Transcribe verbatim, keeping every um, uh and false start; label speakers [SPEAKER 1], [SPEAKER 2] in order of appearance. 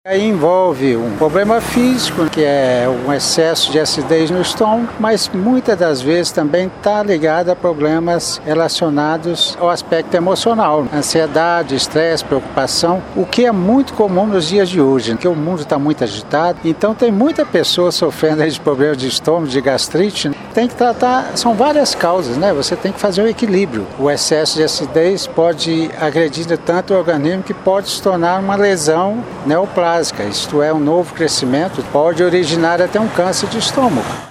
[SPEAKER 1] Aí envolve um problema físico, que é um excesso de acidez no estômago, mas muitas das vezes também está ligado a problemas relacionados ao aspecto emocional, ansiedade, estresse, preocupação, o que é muito comum nos dias de hoje, porque o mundo está muito agitado, então tem muita pessoa sofrendo de problemas de estômago, de gastrite. Tem que tratar, são várias causas, né? Você tem que fazer um equilíbrio. O excesso de acidez pode agredir tanto o organismo que pode se tornar uma lesão neoplásica, isto é, um novo crescimento, pode originar até um câncer de estômago.